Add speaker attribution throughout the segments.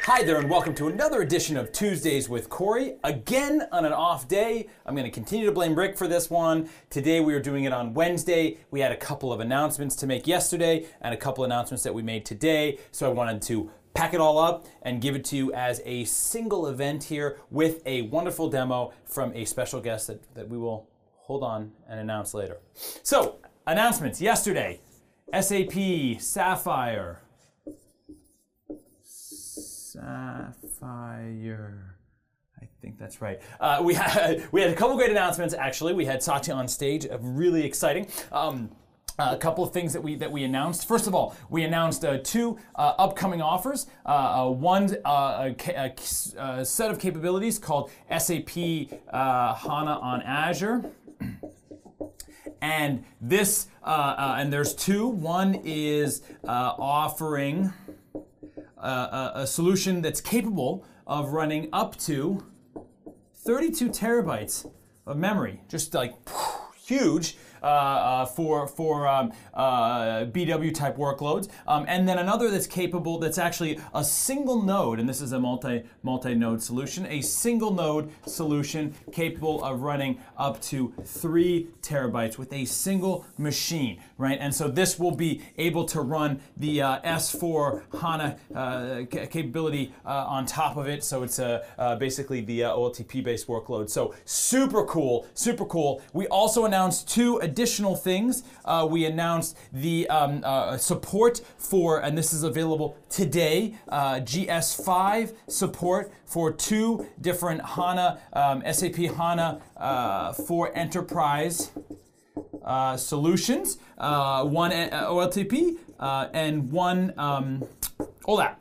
Speaker 1: Hi there and welcome to another edition of Tuesdays with Corey. Again on an off day. I'm going to continue to blame Rick for this one. Today we are doing it on Wednesday. We had a couple of announcements to make yesterday and a couple announcements that we made today. So I wanted to pack it all up and give it to you as a single event here with a wonderful demo from a special guest that we will hold on and announce later. So, announcements yesterday. SAP Sapphire. I think that's right. We had a couple great announcements. Actually, we had Satya on stage, really exciting. A couple of things that we announced. First of all, we announced two upcoming offers. One set of capabilities called SAP HANA on Azure. And this, and there's two. One is offering a solution that's capable of running up to 32 terabytes of memory, just like huge for BW type workloads, and then another that's capable, that's actually a single node, and this is a multi-node solution, a single node solution capable of running up to 3 terabytes with a single machine, right? And so this will be able to run the S4 HANA capability on top of it. So it's basically the OLTP-based workload. So super cool, super cool. We also announced two additional things. We announced the support for, and this is available today, GS5 support for two different HANA, SAP HANA for enterprise solutions, one OLTP and one OLAP.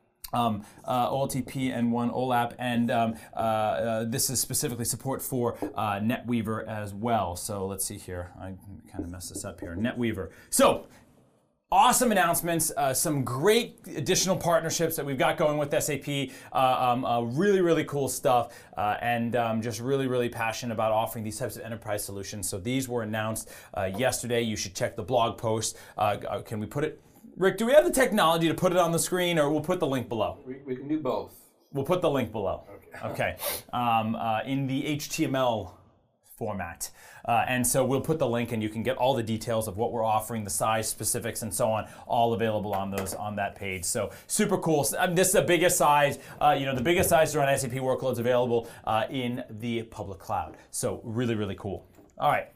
Speaker 1: OLTP and one OLAP, and this is specifically support for NetWeaver as well. So let's see here. I kind of messed this up here. NetWeaver. So awesome announcements, some great additional partnerships that we've got going with SAP, really, really cool stuff, and just really, really passionate about offering these types of enterprise solutions. So these were announced yesterday. You should check the blog post. Can we put it? Rick, do we have the technology to put it on the screen, or we'll put the link below?
Speaker 2: We can do both.
Speaker 1: We'll put the link below. Okay. In the HTML format. And so we'll put the link, and you can get all the details of what we're offering, the size specifics, and so on, all available on that page. So super cool. This is the biggest size, the biggest size to run SAP workloads available in the public cloud. So really, really cool. All right,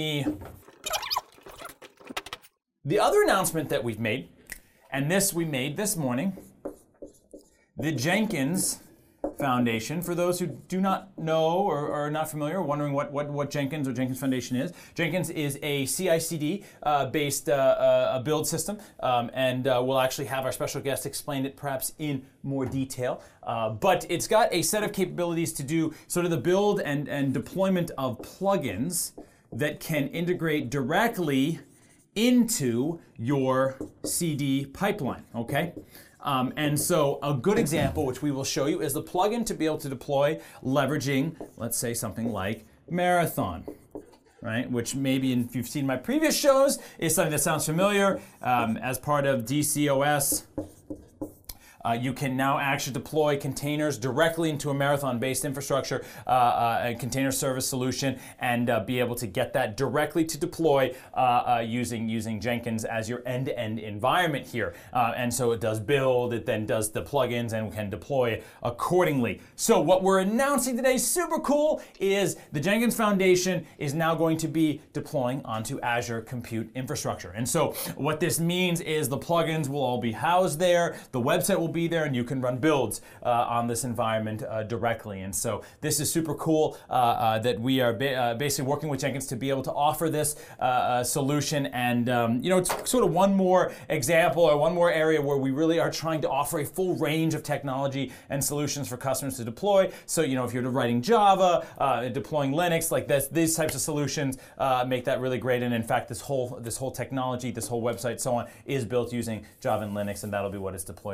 Speaker 1: the other announcement that we've made, and this we made this morning, the Jenkins Foundation. For those who do not know or are not familiar, or wondering what Jenkins or Jenkins Foundation is, Jenkins is a CI/CD based build system, and we'll actually have our special guest explain it perhaps in more detail. But it's got a set of capabilities to do sort of the build and deployment of plugins that can integrate directly into your CD pipeline, okay? And so a good example, which we will show you, is the plugin to be able to deploy leveraging, let's say, something like Marathon, right? Which maybe, if you've seen my previous shows, is something that sounds familiar. As part of DCOS, you can now actually deploy containers directly into a Marathon-based infrastructure, a container service solution, and be able to get that directly to deploy using Jenkins as your end-to-end environment here. And so it does build, it then does the plugins, and can deploy accordingly. So what we're announcing today, super cool, is the Jenkins Foundation is now going to be deploying onto Azure Compute Infrastructure. And so what this means is the plugins will all be housed there, the website will be there, and you can run builds on this environment directly. And so this is super cool that we are basically working with Jenkins to be able to offer this solution. And it's sort of one more example or one more area where we really are trying to offer a full range of technology and solutions for customers to deploy. So if you're writing Java, deploying Linux, like this, these types of solutions make that really great. And in fact, this whole technology, this whole website, so on, is built using Java and Linux, and that'll be what it's deployed on.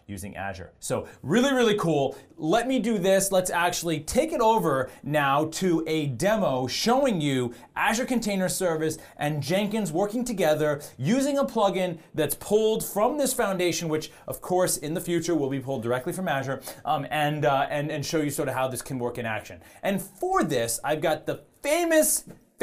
Speaker 1: using Azure. So really, really cool. Let me do this. Let's actually take it over now to a demo showing you Azure Container Service and Jenkins working together using a plugin that's pulled from this foundation, which of course in the future will be pulled directly from Azure, and show you sort of how this can work in action. And for this, I've got the famous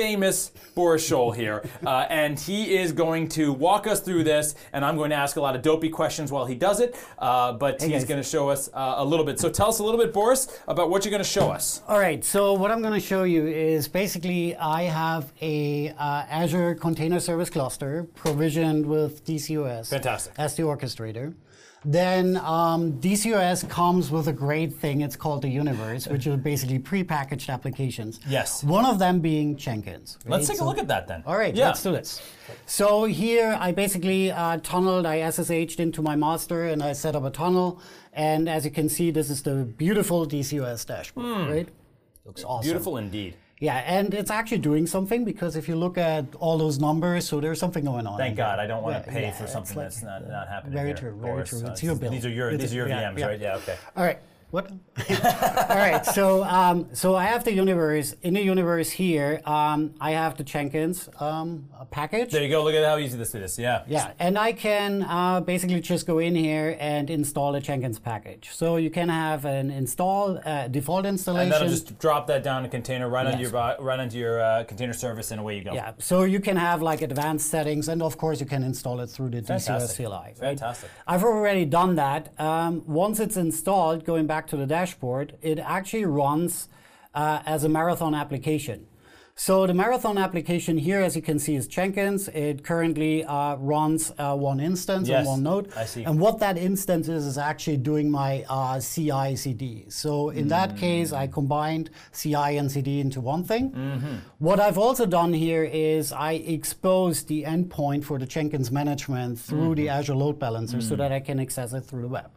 Speaker 1: Boris Scholl here, and he is going to walk us through this, and I'm going to ask a lot of dopey questions while he does it, but he's going to show us a little bit. So tell us a little bit, Boris, about what you're going to show us.
Speaker 2: All right, so what I'm going to show you is basically I have a Azure Container Service cluster provisioned with DCOS
Speaker 1: Fantastic.
Speaker 2: as the orchestrator. Then DCOS comes with a great thing. It's called the Universe, which is basically prepackaged applications.
Speaker 1: Yes.
Speaker 2: One of them being Jenkins. Right?
Speaker 1: Let's take a look at that then.
Speaker 2: All right, let's do this. So here I basically tunneled, I SSH'd into my master and I set up a tunnel. And as you can see, this is the beautiful DCOS dashboard, right? Looks awesome.
Speaker 1: Beautiful indeed.
Speaker 2: Yeah, and it's actually doing something because if you look at all those numbers, so there's something going on.
Speaker 1: Thank God, I don't want to pay for something that's not happening.
Speaker 2: Very
Speaker 1: here,
Speaker 2: true,
Speaker 1: Boris.
Speaker 2: very true. It's your bill.
Speaker 1: These are your VMs, right? Yeah, okay.
Speaker 2: All right. What? All right. So, so I have the Universe. In the Universe here, I have the Jenkins package.
Speaker 1: There you go. Look at how easy this is. Yeah.
Speaker 2: Yeah, and I can basically just go in here and install a Jenkins package. So you can have an default installation.
Speaker 1: And that'll just drop that down a container right onto your container service, and away you go.
Speaker 2: Yeah. So you can have like advanced settings, and of course you can install it through the DCOS CLI. Right?
Speaker 1: Fantastic.
Speaker 2: I've already done that. Once it's installed, going back to the dashboard, it actually runs as a Marathon application. So the Marathon application here, as you can see, is Jenkins. It currently runs one instance on one node.
Speaker 1: I see.
Speaker 2: And what that instance is actually doing my CI/CD. So in that case, I combined CI and CD into one thing. What I've also done here is I exposed the endpoint for the Jenkins management through the Azure Load Balancer so that I can access it through the web.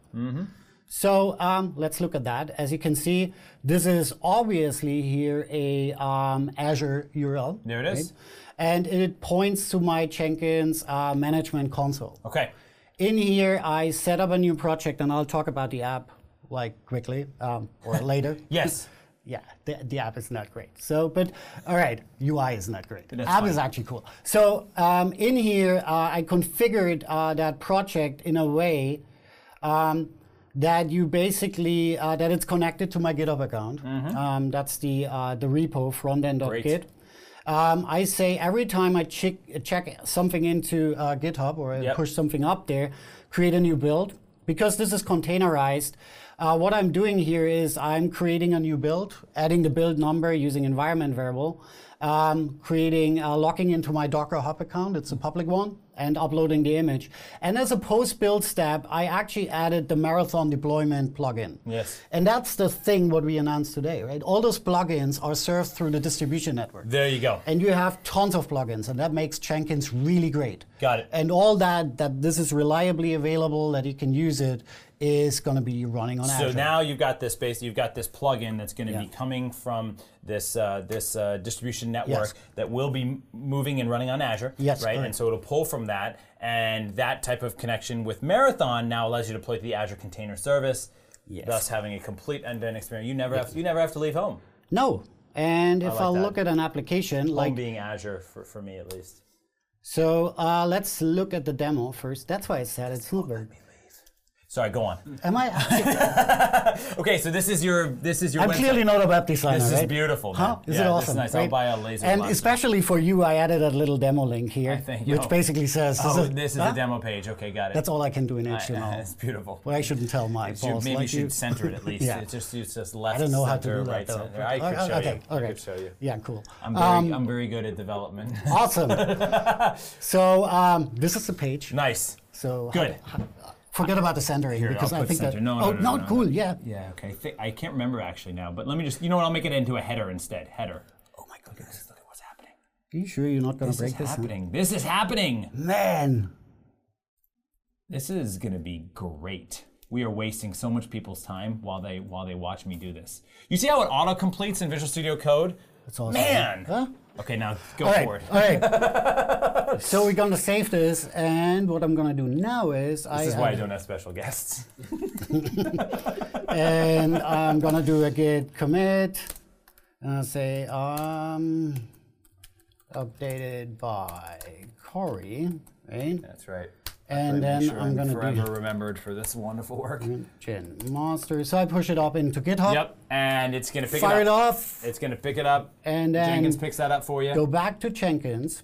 Speaker 2: So let's look at that. As you can see, this is obviously here a Azure URL.
Speaker 1: There it is.
Speaker 2: Right? And it points to my Jenkins management console.
Speaker 1: Okay.
Speaker 2: In here, I set up a new project, and I'll talk about the app like quickly or later.
Speaker 1: Yes.
Speaker 2: Yeah, the app is not great. So, but all right, UI is not great.
Speaker 1: That's
Speaker 2: app
Speaker 1: fine.
Speaker 2: is actually cool. So in here, I configured that project in a way that you basically that it's connected to my GitHub account. That's the repo frontend.git. I say every time I check something into GitHub or I push something up there, create a new build. Because this is containerized, what I'm doing here is I'm creating a new build, adding the build number using environment variable, logging into my Docker Hub account, it's a public one, and uploading the image. And as a post-build step, I actually added the Marathon deployment plugin.
Speaker 1: Yes.
Speaker 2: And that's the thing what we announced today, right? All those plugins are served through the distribution network.
Speaker 1: There you go.
Speaker 2: And you have tons of plugins, and that makes Jenkins really great.
Speaker 1: Got it.
Speaker 2: And all that this is reliably available, that you can use it, is going to be running on Azure.
Speaker 1: So now you've got this plugin that's going to be coming from this distribution network that will be moving and running on Azure, right?
Speaker 2: Correct.
Speaker 1: And so it'll pull from that, and that type of connection with Marathon now allows you to deploy to the Azure Container Service, thus having a complete end-to-end experience. You never have to leave home.
Speaker 2: No, and if
Speaker 1: like
Speaker 2: I
Speaker 1: that.
Speaker 2: look at an application
Speaker 1: Home
Speaker 2: like
Speaker 1: being Azure for me at least.
Speaker 2: so, let's look at the demo first. That's why I said it's not very.
Speaker 1: Sorry, go on.
Speaker 2: Am I?
Speaker 1: Okay, so this is your
Speaker 2: I'm
Speaker 1: website.
Speaker 2: clearly not a web designer,
Speaker 1: This
Speaker 2: right?
Speaker 1: is beautiful, man.
Speaker 2: Huh? Is it awesome?
Speaker 1: This is nice.
Speaker 2: Right?
Speaker 1: I'll buy a laser.
Speaker 2: And
Speaker 1: blaster.
Speaker 2: especially for you, I added a little demo link here,
Speaker 1: Thank you.
Speaker 2: which basically says,
Speaker 1: this is the demo page. Okay, got it.
Speaker 2: That's all I can do in HTML.
Speaker 1: It's beautiful.
Speaker 2: Well, I shouldn't tell my boss.
Speaker 1: Maybe
Speaker 2: like
Speaker 1: you should center it at least.
Speaker 2: Yeah.
Speaker 1: It's just left,
Speaker 2: I don't know how to
Speaker 1: center,
Speaker 2: do that,
Speaker 1: right,
Speaker 2: though.
Speaker 1: center. I could show you.
Speaker 2: Okay,
Speaker 1: I
Speaker 2: okay.
Speaker 1: could show you.
Speaker 2: Yeah, cool.
Speaker 1: I'm very good at development.
Speaker 2: Awesome. So this is the page.
Speaker 1: Nice.
Speaker 2: So
Speaker 1: Good.
Speaker 2: Forget about the centering
Speaker 1: Here,
Speaker 2: because
Speaker 1: I'll
Speaker 2: I
Speaker 1: put
Speaker 2: think
Speaker 1: center.
Speaker 2: that.
Speaker 1: No,
Speaker 2: cool. Yeah.
Speaker 1: Yeah. Okay. I can't remember actually now, but let me just. You know what? I'll make it into a header instead. Header.
Speaker 2: Oh my goodness.
Speaker 1: Look at what's happening.
Speaker 2: Are you sure you're not going to
Speaker 1: This is
Speaker 2: break this?
Speaker 1: happening. This is happening.
Speaker 2: Man.
Speaker 1: This is going to be great. We are wasting so much people's time while they watch me do this. You see how it auto completes in Visual Studio Code?
Speaker 2: That's awesome.
Speaker 1: Man!
Speaker 2: Huh?
Speaker 1: Okay, now go
Speaker 2: All right,
Speaker 1: forward.
Speaker 2: all right. So we're gonna save this, and what I'm gonna do now is
Speaker 1: This is why I don't have special guests.
Speaker 2: and I'm gonna do a git commit, and I'll say updated by Corey, right?
Speaker 1: That's right.
Speaker 2: And then I'm gonna
Speaker 1: forever
Speaker 2: do
Speaker 1: remembered for this wonderful work.
Speaker 2: Gen master. So I push it up into GitHub.
Speaker 1: Yep, and it's gonna pick
Speaker 2: Fire
Speaker 1: it
Speaker 2: it
Speaker 1: up.
Speaker 2: off,
Speaker 1: It's gonna pick it up.
Speaker 2: and then
Speaker 1: Jenkins picks that up for you.
Speaker 2: go back to Jenkins,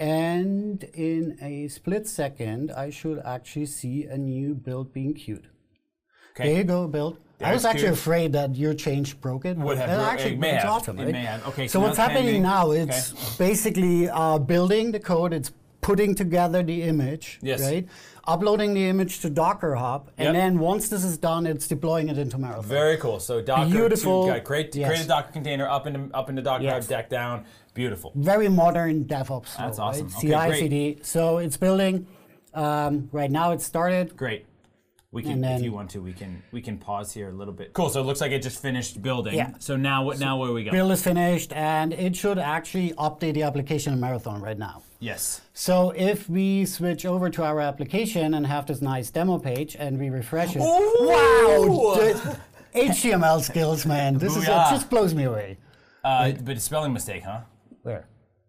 Speaker 2: and in a split second, I should actually see a new build being queued.
Speaker 1: Okay.
Speaker 2: There you go, build. I was
Speaker 1: There's
Speaker 2: actually
Speaker 1: queued.
Speaker 2: afraid that your change broke it.
Speaker 1: Would have
Speaker 2: but
Speaker 1: bro-
Speaker 2: actually,
Speaker 1: it may
Speaker 2: it's
Speaker 1: have.
Speaker 2: awesome,
Speaker 1: It
Speaker 2: right?
Speaker 1: may have. Okay,
Speaker 2: So
Speaker 1: so
Speaker 2: what's
Speaker 1: now it's
Speaker 2: happening
Speaker 1: pending.
Speaker 2: now? It's basically building the code. It's putting together the image,
Speaker 1: Yes.
Speaker 2: right? Uploading the image to Docker Hub, and
Speaker 1: Yep.
Speaker 2: then once this is done, it's deploying it into Marathon.
Speaker 1: Very cool. So Docker,
Speaker 2: Beautiful.
Speaker 1: create
Speaker 2: Yes.
Speaker 1: a Docker container up into Docker
Speaker 2: Yes.
Speaker 1: Hub, deck down. Beautiful.
Speaker 2: Very modern DevOps flow,
Speaker 1: That's awesome.
Speaker 2: right?
Speaker 1: Okay,
Speaker 2: CI,
Speaker 1: great.
Speaker 2: CD. So it's building. Right now it's started.
Speaker 1: Great. We can,
Speaker 2: And then-
Speaker 1: if you want to, we can pause here a little bit. Cool. So it looks like it just finished building.
Speaker 2: Yeah.
Speaker 1: So now what? Now where we go?
Speaker 2: Build is finished, and it should actually update the application in Marathon right now.
Speaker 1: Yes.
Speaker 2: So if we switch over to our application and have this nice demo page and we refresh it,
Speaker 1: Ooh!
Speaker 2: wow, the HTML skills, man, this is it
Speaker 1: Booyah.
Speaker 2: just blows me away.
Speaker 1: But a spelling mistake, huh?
Speaker 2: Where?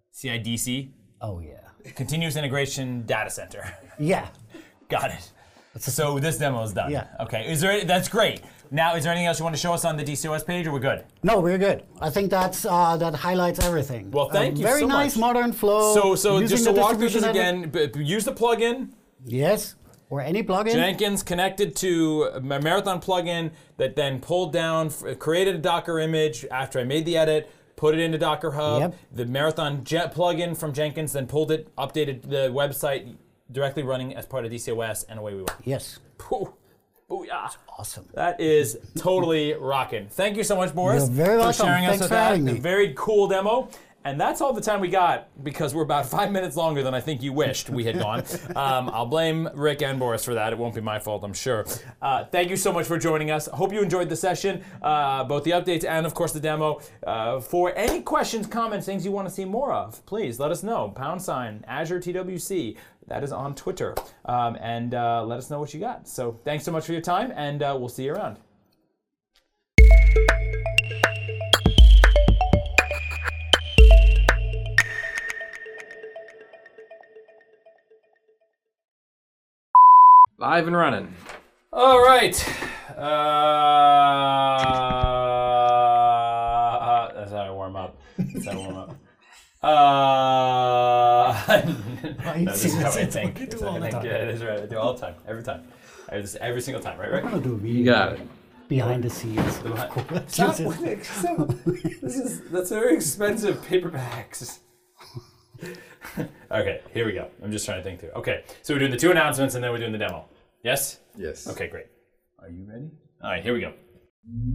Speaker 1: CIDC,
Speaker 2: Oh yeah,
Speaker 1: Continuous Integration Data Center.
Speaker 2: yeah.
Speaker 1: Got it. So this demo is done.
Speaker 2: Yeah.
Speaker 1: Okay. That's great. Now, is there anything else you want to show us on the DCOS page, or we're good?
Speaker 2: No, we're good. I think that highlights everything.
Speaker 1: Well, thank you
Speaker 2: Very
Speaker 1: so
Speaker 2: nice
Speaker 1: much.
Speaker 2: modern flow.
Speaker 1: So
Speaker 2: using
Speaker 1: just to
Speaker 2: the
Speaker 1: walk through this
Speaker 2: distribution
Speaker 1: again, use the plugin.
Speaker 2: Yes, or any plugin.
Speaker 1: Jenkins connected to a Marathon plugin that then pulled down, created a Docker image after I made the edit, put it into Docker Hub.
Speaker 2: Yep.
Speaker 1: The Marathon Jet plugin from Jenkins then pulled it, updated the website, directly running as part of DCOS, and away we went.
Speaker 2: Yes,
Speaker 1: Pooh. Booyah.
Speaker 2: awesome.
Speaker 1: That is totally rocking. Thank you so much, Boris,
Speaker 2: You're very welcome.
Speaker 1: for sharing us
Speaker 2: Thanks
Speaker 1: with
Speaker 2: for
Speaker 1: that.
Speaker 2: having me.
Speaker 1: Very cool demo. And that's all the time we got because we're about 5 minutes longer than I think you wished we had gone. I'll blame Rick and Boris for that. It won't be my fault, I'm sure. Thank you so much for joining us. Hope you enjoyed the session, both the updates and, of course, the demo. For any questions, comments, things you want to see more of, please let us know. # Azure TWC. That is on Twitter. And let us know what you got. So thanks so much for your time, and we'll see you around.
Speaker 3: Live and running.
Speaker 1: All right. That's how I warm up. That's how I warm up. No, this is how I think.
Speaker 2: You do
Speaker 1: This is how
Speaker 2: all
Speaker 1: I
Speaker 2: the
Speaker 1: think.
Speaker 2: time.
Speaker 1: Yeah, it is right. I do all the time. Every time. Every single time, right?
Speaker 2: I'm gonna do
Speaker 3: You got it.
Speaker 2: behind the scenes.
Speaker 1: Stop. That's very expensive paperbacks. Okay, here we go. I'm just trying to think through. Okay, so we're doing the 2 announcements and then we're doing the demo. Yes?
Speaker 3: Yes.
Speaker 1: Okay, great. Are you ready? All right, here we go.